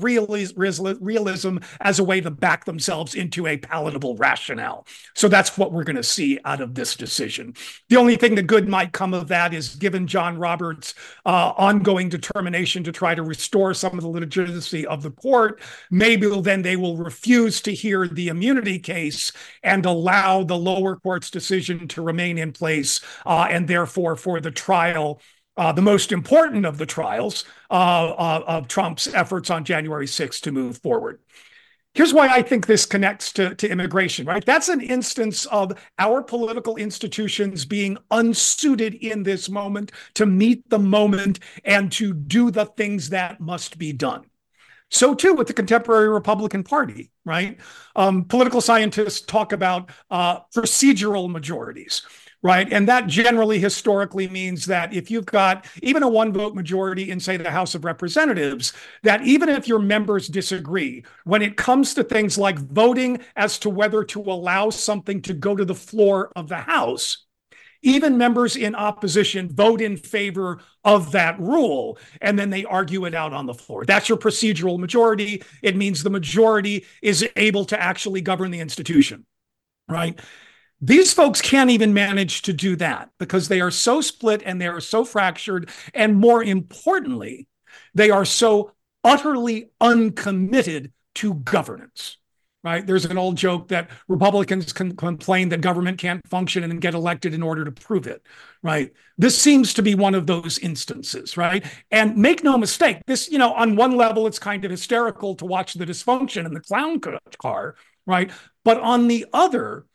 realism as a way to back themselves into a palatable rationale. So that's what we're going to see out of this decision. The only thing that good might come of that is, given John Roberts' uh, ongoing determination to try to restore some of the legitimacy of the court, maybe then they will refuse to hear the immunity case and allow the lower court's decision to remain in place, uh, and therefore for the trial, uh, the most important of the trials uh, uh, of Trump's efforts on January sixth to move forward. Here's why I think this connects to, to immigration, right? That's an instance of our political institutions being unsuited in this moment to meet the moment and to do the things that must be done. So too with the contemporary Republican Party, right? Um, political scientists talk about uh, procedural majorities, right? And that generally historically means that if you've got even a one vote majority in, say, the House of Representatives, that even if your members disagree, when it comes to things like voting as to whether to allow something to go to the floor of the House, even members in opposition vote in favor of that rule, and then they argue it out on the floor. That's your procedural majority. It means the majority is able to actually govern the institution, right? These folks can't even manage to do that because they are so split and they are so fractured. And more importantly, they are so utterly uncommitted to governance. Right? There's an old joke that Republicans can complain that government can't function and get elected in order to prove it, right? This seems to be one of those instances, right? And make no mistake, this, you know, on one level, it's kind of hysterical to watch the dysfunction in the clown car, right? But on the other,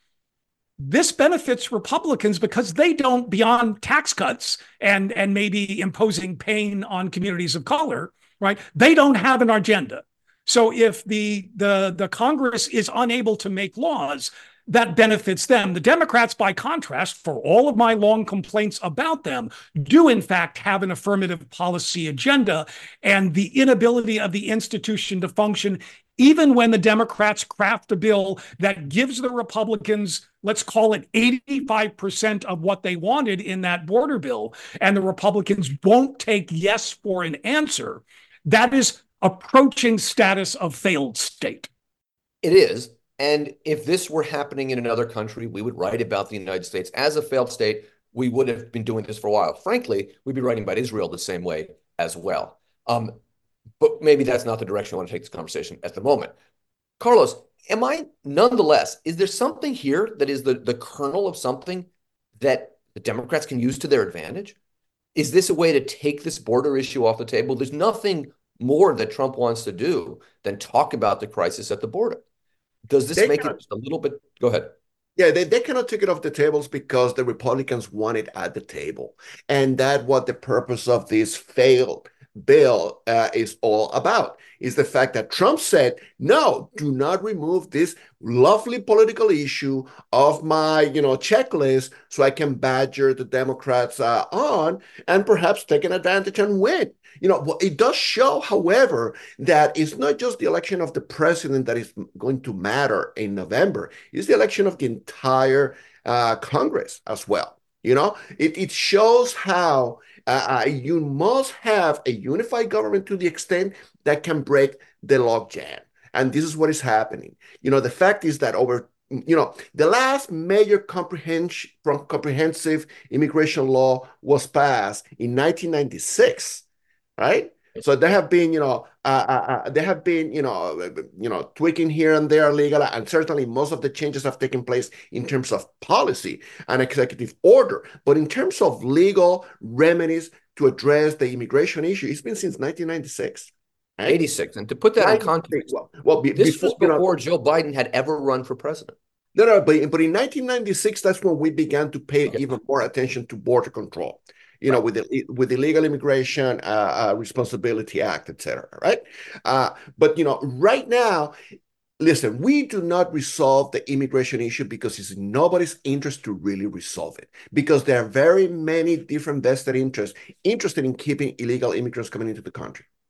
this benefits Republicans because they don't, beyond tax cuts and, and maybe imposing pain on communities of color, right? They don't have an agenda. So if the, the, the Congress is unable to make laws, that benefits them. The Democrats, by contrast, for all of my long complaints about them, do in fact have an affirmative policy agenda, and the inability of the institution to function, even when the Democrats craft a bill that gives the Republicans, let's call it eighty-five percent of what they wanted in that border bill, and the Republicans won't take yes for an answer, that is approaching status of failed state. It is. And if this were happening in another country, we would write about the United States as a failed state. We would have been doing this for a while. Frankly, we'd be writing about Israel the same way as well. Um, but maybe that's not the direction I want to take this conversation at the moment. Carlos, am I nonetheless, is there something here that is the, the kernel of something that the Democrats can use to their advantage? Is this a way to take this border issue off the table? There's nothing more that Trump wants to do than talk about the crisis at the border. Does this they make cannot, it just a little bit? Go ahead. Yeah, they, they cannot take it off the tables because the Republicans want it at the table. And that's what the purpose of this failed bill uh, is all about, is the fact that Trump said, no, do not remove this lovely political issue of my, you know, checklist so I can badger the Democrats uh, on and perhaps take an advantage and win. You know, it does show, however, that it's not just the election of the president that is going to matter in November. It's the election of the entire uh, Congress as well. You know, it, it shows how uh, you must have a unified government to the extent that can break the logjam. And this is what is happening. You know, the fact is that over, you know, the last major comprehensive, comprehensive immigration law was passed in nineteen ninety-six. Right. So there have been, you know, uh, uh, there have been, you know, you know, tweaking here and there legally, and certainly most of the changes have taken place in terms of policy and executive order. But in terms of legal remedies to address the immigration issue, it's been since nineteen ninety-six. Right? eighty-six. And to put that in context, well, well be, this before, was before you know, Joe Biden had ever run for president. No, no, but, but in nineteen ninety-six, that's when we began to pay Okay. even more attention to border control. You know, with the with the Illegal Immigration uh, uh, Responsibility Act, et cetera, right? Uh, but, you know, right now, listen, we do not resolve the immigration issue because it's in nobody's interest to really resolve it, because there are very many different vested interests interested in keeping illegal immigrants coming into the country,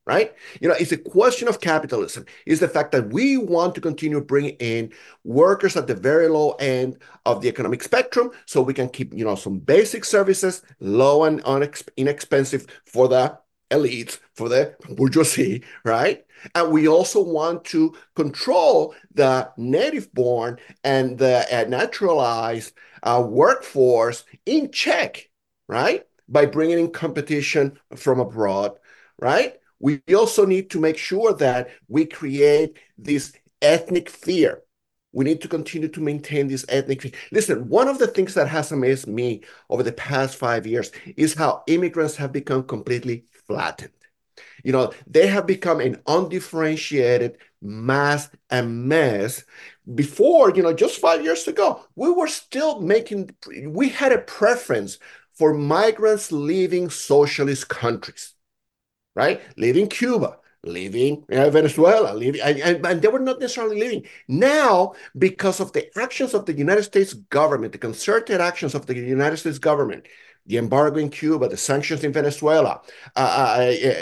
right? You know, it's a question of capitalism. It's the fact that we want to continue bringing in workers at the very low end of the economic spectrum so we can keep, you know, some basic services low and inexpensive for the elites, for the bourgeoisie, right? And we also want to control the native-born and the uh, naturalized uh, workforce in check, right? By bringing in competition from abroad, right? We also need to make sure that we create this ethnic fear. We need to continue to maintain this ethnic fear. Listen, one of the things that has amazed me over the past five years is how immigrants have become completely flattened. You know, they have become an undifferentiated mass and mess. Before, you know, just five years ago, we were still making, we had a preference for migrants leaving socialist countries, right? Leaving Cuba, leaving uh, Venezuela, leaving, and, and, and they were not necessarily leaving. Now, because of the actions of the United States government, the concerted actions of the United States government, the embargo in Cuba, the sanctions in Venezuela, uh, uh,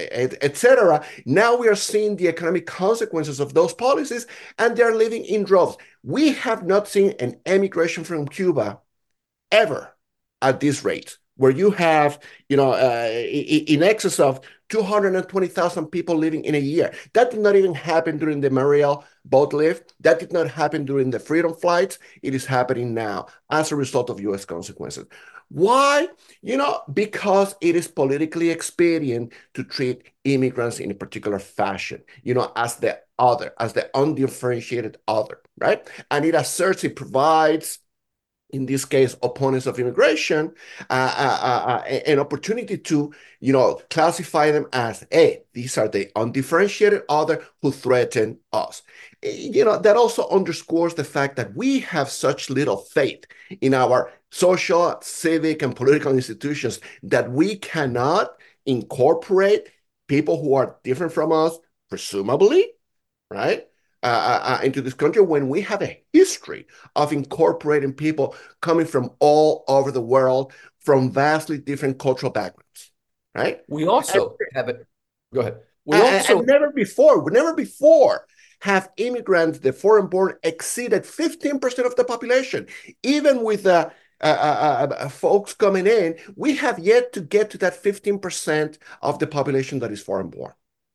et cetera. Now we are seeing the economic consequences of those policies, and they're living in droves. We have not seen an emigration from Cuba ever at this rate, where you have, you know, uh, in excess of two hundred twenty thousand people living in a year. That did not even happen during the Mariel boat lift. That did not happen during the Freedom flights. It is happening now as a result of U S consequences. Why? You know, because it is politically expedient to treat immigrants in a particular fashion, you know, as the other, as the undifferentiated other, right? And it asserts it provides, in this case, opponents of immigration, uh, uh, uh, an opportunity to, you know, classify them as, hey, these are the undifferentiated other who threaten us. You know, that also underscores the fact that we have such little faith in our social, civic, and political institutions that we cannot incorporate people who are different from us, presumably, right? Uh, uh, into this country when we have a history of incorporating people coming from all over the world from vastly different cultural backgrounds, right? We also and, have it. Go ahead. We and, also and never before, never before have immigrants, the foreign-born, exceeded fifteen percent of the population. Even with the uh, uh, uh, folks coming in, we have yet to get to that fifteen percent of the population that is foreign-born.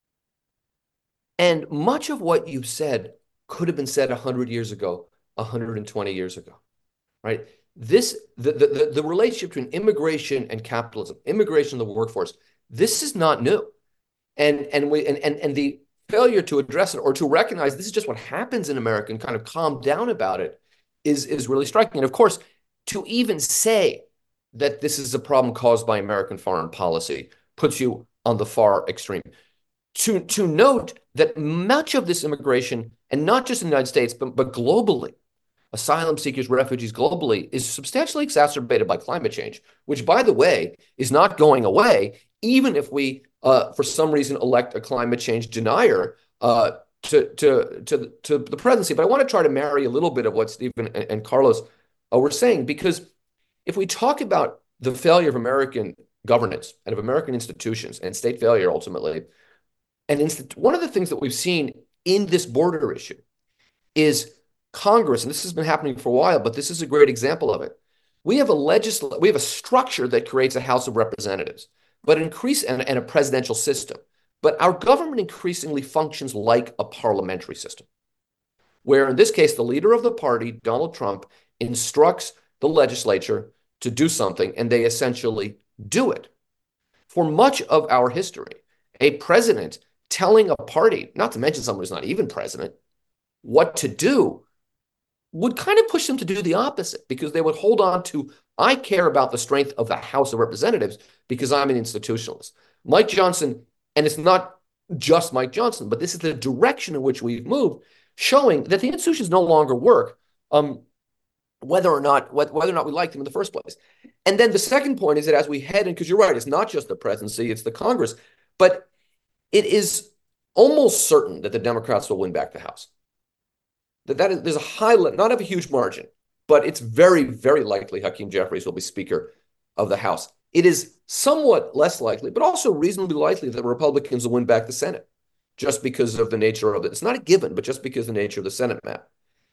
And much of what you've said could have been said one hundred years ago, one hundred twenty years ago, right? This, the, the, the relationship between immigration and capitalism, immigration and the workforce, this is not new. And, and, we, and, and, and the failure to address it or to recognize this is just what happens in America and kind of calm down about it is, is really striking. And of course, to even say that this is a problem caused by American foreign policy puts you on the far extreme. To, to note that much of this immigration, and not just in the United States, but, but globally, asylum seekers, refugees globally, is substantially exacerbated by climate change, which, by the way, is not going away, even if we, uh, for some reason, elect a climate change denier uh, to, to, to, to the presidency. But I want to try to marry a little bit of what Stephen and, and Carlos uh, were saying, because if we talk about the failure of American governance and of American institutions and state failure ultimately, and inst- one of the things that we've seen in this border issue is Congress, and this has been happening for a while, but this is a great example of it. We have a legisl- we have a structure that creates a House of Representatives, but increase and, and a presidential system. But our government increasingly functions like a parliamentary system, where in this case, the leader of the party, Donald Trump, instructs the legislature to do something, and they essentially do it. For much of our history, a president telling a party, not to mention someone who's not even president, what to do would kind of push them to do the opposite, because they would hold on to, I care about the strength of the House of Representatives because I'm an institutionalist. Mike Johnson, and it's not just Mike Johnson, but this is the direction in which we've moved, showing that the institutions no longer work, um, whether or not whether or not we like them in the first place. And then the second point is that as we head in, because you're right, it's not just the presidency, it's the Congress, but it is almost certain that the Democrats will win back the House. That, that is, there's a high, not of a huge margin, but it's very, very likely Hakeem Jeffries will be Speaker of the House. it is somewhat less likely, but also reasonably likely that Republicans will win back the Senate just because of the nature of it. It's not a given, but just because of the nature of the Senate map.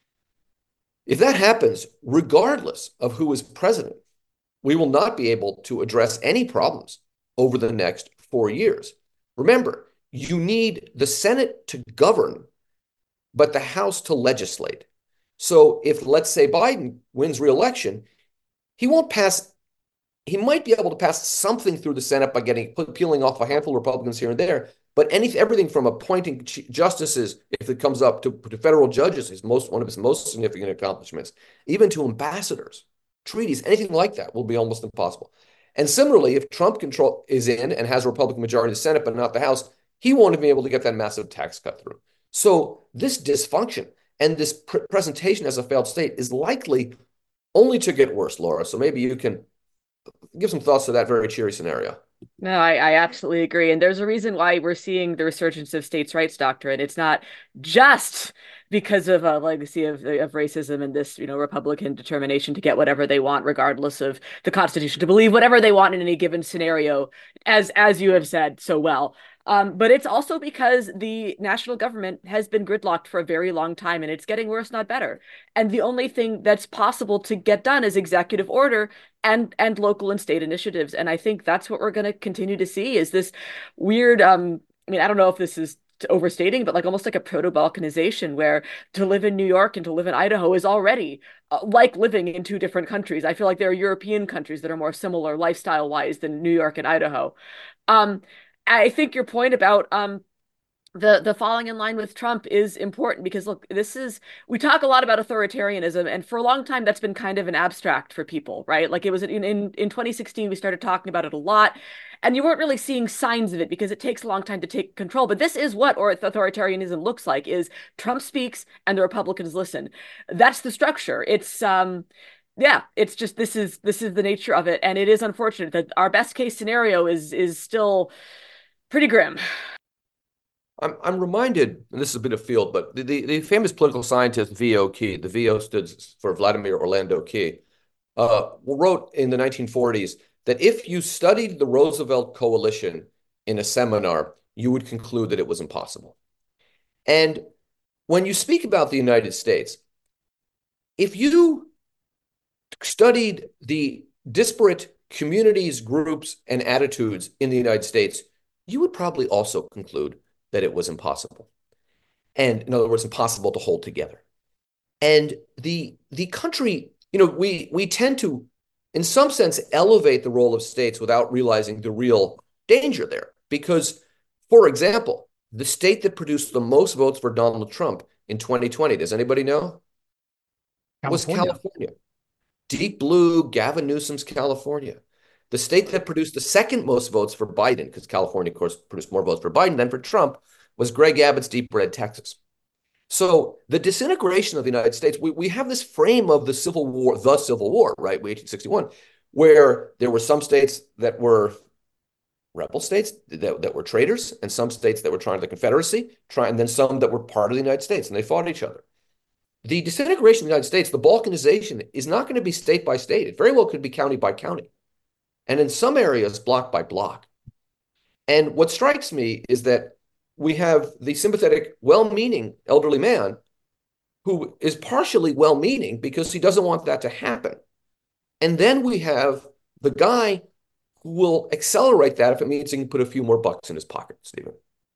If that happens, regardless of who is president, we will not be able to address any problems over the next four years. Remember, you need the Senate to govern, but the House to legislate. So if, let's say, Biden wins re-election, he won't pass, he might be able to pass something through the Senate by getting peeling off a handful of Republicans here and there, but anything, everything from appointing justices, if it comes up to, to federal judges, is most one of his most significant accomplishments, even to ambassadors, treaties, anything like that will be almost impossible. And similarly, if Trump control is in and has a Republican majority in the Senate, but not the House, he won't be able to get that massive tax cut through. So this dysfunction and this pr- presentation as a failed state is likely only to get worse, Laura. So maybe you can give some thoughts to that very cheery scenario. No, I, I absolutely agree. And there's a reason why we're seeing the resurgence of states' rights doctrine. It's not just because of a legacy of, of racism and this, you know, Republican determination to get whatever they want, regardless of the Constitution, to believe whatever they want in any given scenario, as as you have said so well. Um, but it's also because the national government has been gridlocked for a very long time, and it's getting worse, not better. And the only thing that's possible to get done is executive order and and local and state initiatives. And I think that's what we're going to continue to see is this weird, um, I mean, I don't know if this is overstating, but like almost like a proto-Balkanization where to live in New York and to live in Idaho is already uh, like living in two different countries. I feel like there are European countries that are more similar lifestyle-wise than New York and Idaho. Um, I think your point about um, the the falling in line with Trump is important because, look, this is, we talk a lot about authoritarianism, and for a long time that's been kind of an abstract for people, right? Like it was in, in, in twenty sixteen, we started talking about it a lot, and you weren't really seeing signs of it because it takes a long time to take control. But this is what or authoritarianism looks like, is Trump speaks and the Republicans listen. That's the structure. It's, um, yeah, it's just, this is, this is the nature of it. And it is unfortunate that our best case scenario is, is still pretty grim. I'm I'm reminded, and this is a bit of field, but the, the, the famous political scientist V O Key, the V O stood for Vladimir Orlando Key, uh, wrote in the nineteen forties that if you studied the Roosevelt coalition in a seminar, you would conclude that it was impossible. And when you speak about the United States, if you studied the disparate communities, groups, and attitudes in the United States, you would probably also conclude that it was impossible. And in other words, impossible to hold together. And the the country, you know, we we tend to, in some sense, elevate the role of states without realizing the real danger there. Because, for example, the state that produced the most votes for Donald Trump in twenty twenty, does anybody know? California. Was California. Deep blue, Gavin Newsom's California. The state that produced the second most votes for Biden, because California, of course, produced more votes for Biden than for Trump, was Greg Abbott's deep red Texas. So the disintegration of the United States, we, we have this frame of the Civil War, the Civil War, right, eighteen sixty-one, where there were some states that were rebel states that, that were traitors, and some states that were trying to the Confederacy, try, and then some that were part of the United States, and they fought each other. The disintegration of the United States, the Balkanization, is not going to be state by state. It very well could be county by county. And in some areas, block by block. And what strikes me is that we have the sympathetic, well-meaning elderly man who is partially well-meaning because he doesn't want that to happen. And then we have the guy who will accelerate that if it means he can put a few more bucks in his pocket, Stephen.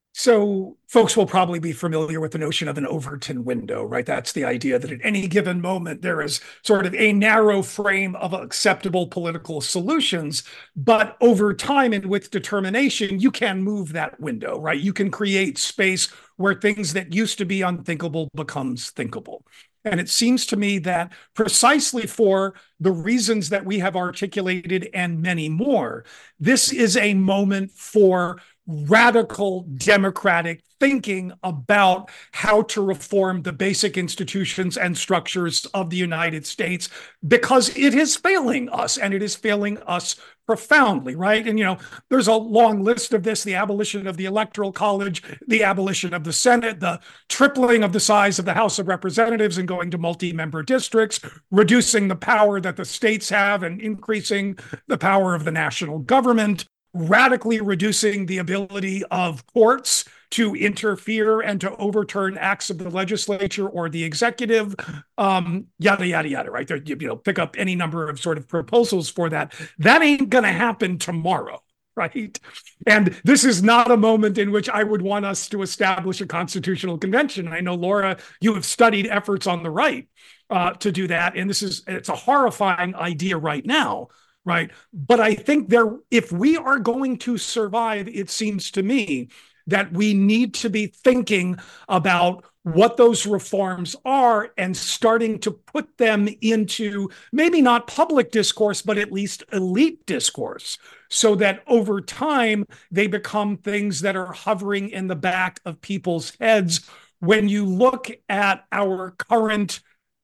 So folks will probably be familiar with the notion of an Overton window, right? That's the idea that at any given moment, there is sort of a narrow frame of acceptable political solutions, but over time and with determination, you can move that window, right? You can create space where things that used to be unthinkable becomes thinkable. And it seems to me that precisely for the reasons that we have articulated and many more, this is a moment for radical democratic thinking about how to reform the basic institutions and structures of the United States, because it is failing us, and it is failing us profoundly, right? And, you know, there's a long list of this: the abolition of the Electoral College, the abolition of the Senate, the tripling of the size of the House of Representatives and going to multi-member districts, reducing the power that the states have and increasing the power of the national government, radically reducing the ability of courts to interfere and to overturn acts of the legislature or the executive, um, yada, yada, yada, right? There, you, you know, pick up any number of sort of proposals for that. That ain't going to happen tomorrow, right? And this is not a moment in which I would want us to establish a constitutional convention. I know, Laura, you have studied efforts on the right uh, to do that. And this is, it's a horrifying idea right now. Right. But I think there, if we are going to survive, it seems to me that we need to be thinking about what those reforms are and starting to put them into maybe not public discourse, but at least elite discourse, so that over time they become things that are hovering in the back of people's heads. When you look at our current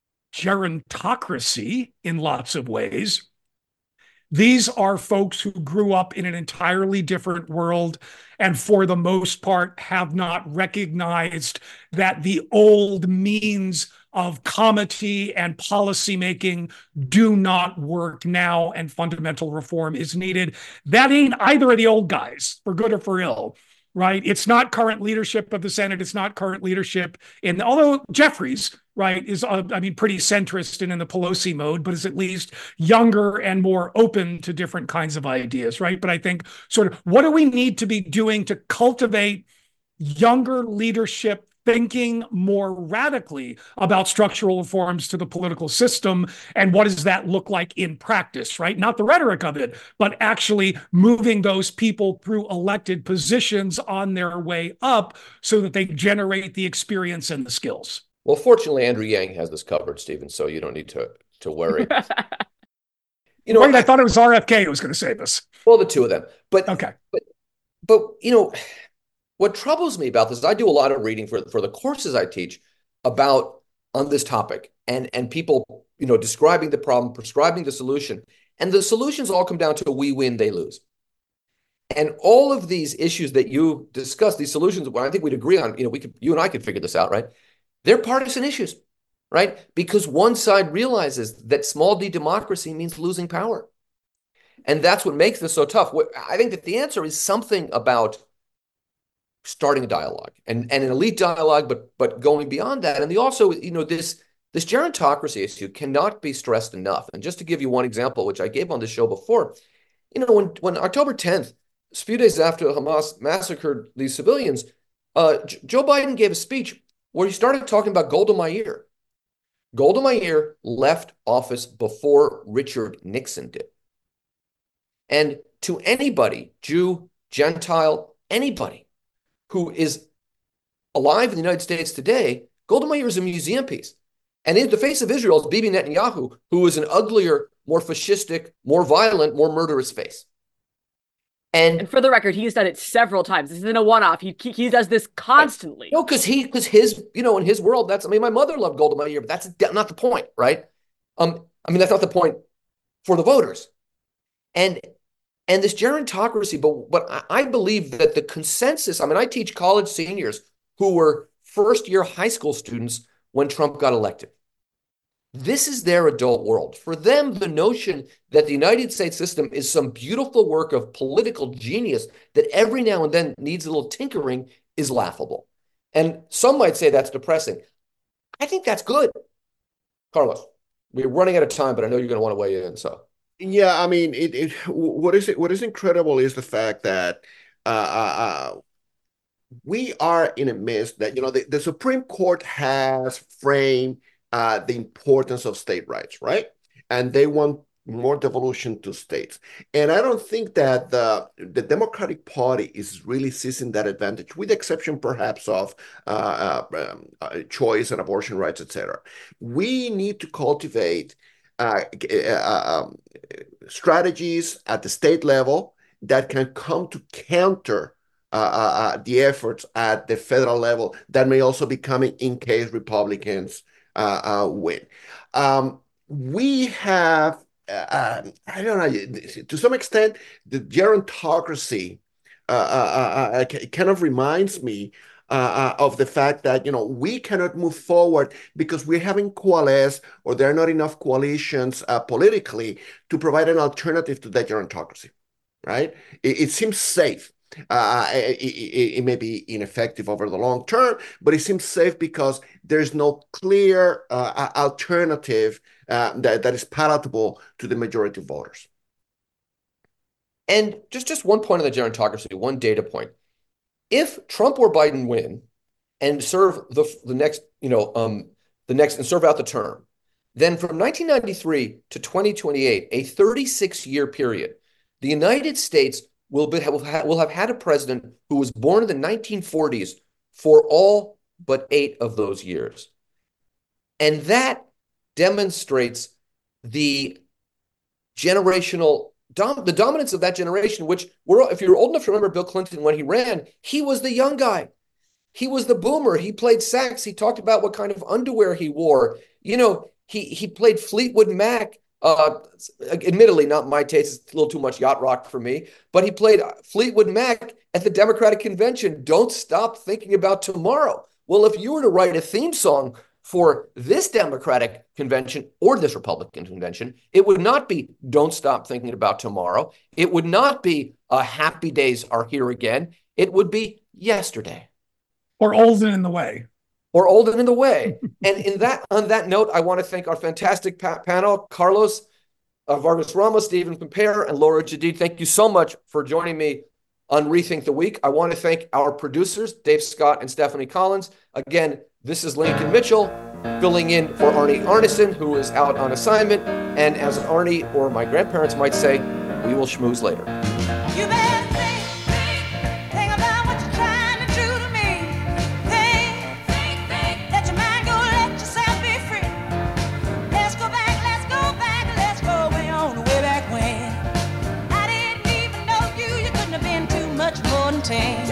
gerontocracy in lots of ways, these are folks who grew up in an entirely different world and for the most part have not recognized that the old means of comity and policymaking do not work now, and fundamental reform is needed. That ain't either of the old guys, for good or for ill, right? It's not current leadership of the Senate. It's not current leadership in, although Jeffries, right, is, uh, I mean, pretty centrist and in the Pelosi mode, but is at least younger and more open to different kinds of ideas, right? But I think sort of what do we need to be doing to cultivate younger leadership thinking more radically about structural reforms to the political system, and what does that look like in practice, right? Not the rhetoric of it, but actually moving those people through elected positions on their way up so that they generate the experience and the skills. Well, fortunately, Andrew Yang has this covered, Stephen, so you don't need to to worry. You know, Wait, I, I thought it was R F K who was going to say this. Well, the two of them, but okay, but but you know, what troubles me about this is I do a lot of reading for for the courses I teach about on this topic, and and people, you know, describing the problem, prescribing the solution, and the solutions all come down to we win, they lose. And all of these issues that you discussed, these solutions, well, I think we'd agree on, you know, we could, you and I could figure this out, right? They're partisan issues, right? Because one side realizes that small d democracy means losing power. And that's what makes this so tough. I think that the answer is something about starting a dialogue and, and an elite dialogue, but but going beyond that. And the also, you know, this this gerontocracy issue cannot be stressed enough. And just to give you one example, which I gave on the show before, you know, when, when October tenth, a few days after Hamas massacred these civilians, uh, Joe Biden gave a speech where he started talking about Golda Meir. Golda Meir left office before Richard Nixon did. And to anybody, Jew, Gentile, anybody who is alive in the United States today, Golda Meir is a museum piece. And in the face of Israel is Bibi Netanyahu, who is an uglier, more fascistic, more violent, more murderous face. And, and for the record, he's done it several times. This isn't a one-off. He he does this constantly. No, because he because his you know in his world, that's I mean my mother loved Golda Meir, but that's not the point, right? Um, I mean that's not the point for the voters, and and this gerontocracy. But but I believe that the consensus. I mean, I teach college seniors who were first-year high school students when Trump got elected. This is their adult world. For them, the notion that the United States system is some beautiful work of political genius that every now and then needs a little tinkering is laughable. And some might say that's depressing. I think that's good. Carlos, we're running out of time, but I know you're going to want to weigh in. So, yeah, I mean, it, it what is it? What is incredible is the fact that uh, uh, we are in a midst that, you know, the, the Supreme Court has framed Uh, the importance of state rights, right? And they want more devolution to states. And I don't think that the, the Democratic Party is really seizing that advantage, with the exception perhaps of uh, uh, um, uh, choice and abortion rights, et cetera. We need to cultivate uh, uh, um, strategies at the state level that can come to counter uh, uh, the efforts at the federal level that may also be coming in case Republicans uh, uh, win. Um, we have, uh, I don't know, to some extent, the gerontocracy uh, uh, uh, kind of reminds me uh, uh, of the fact that, you know, we cannot move forward because we haven't coalesced, or there are not enough coalitions uh, politically to provide an alternative to that gerontocracy, right? It, it seems safe. Uh, it, it, it may be ineffective over the long term, but it seems safe because there's no clear uh, alternative uh, that, that is palatable to the majority of voters. And just, just one point on the gerontocracy, one data point. If Trump or Biden win and serve the the next, you know, um, the next and serve out the term, then from nineteen ninety-three to twenty twenty-eight, a thirty-six year period, the United States will be will have, will have had a president who was born in the nineteen forties for all but eight of those years, and that demonstrates the generational. Dom- the dominance of that generation, which we're, if you're old enough to remember Bill Clinton when he ran, he was the young guy. He was the boomer. He played sax. He talked about what kind of underwear he wore. You know, he he played Fleetwood Mac. Uh, admittedly, not my taste. It's a little too much yacht rock for me. But he played Fleetwood Mac at the Democratic Convention. Don't stop thinking about tomorrow. Well, if you were to write a theme song for this Democratic convention or this Republican convention, it would not be "Don't Stop Thinking About Tomorrow." It would not be uh, "Happy Days Are Here Again." It would be "Yesterday." Or "Old and in the Way." Or "Old and in the Way." And in that, on that note, I want to thank our fantastic pa- panel, Carlos uh, Vargas Ramos, Stephen Pimpere, and Laura Jadid. Thank you so much for joining me on Rethink the Week. I want to thank our producers, Dave Scott and Stephanie Collins. Again, this is Lincoln Mitchell filling in for Arnie Arneson, who is out on assignment. And as Arnie or my grandparents might say, we will schmooze later. You better think, think, think about what you're trying to do to me. Think, think, think, let your mind go, let yourself be free. Let's go back, let's go back, let's go way on, way back when. I didn't even know you, you couldn't have been too much more than ten.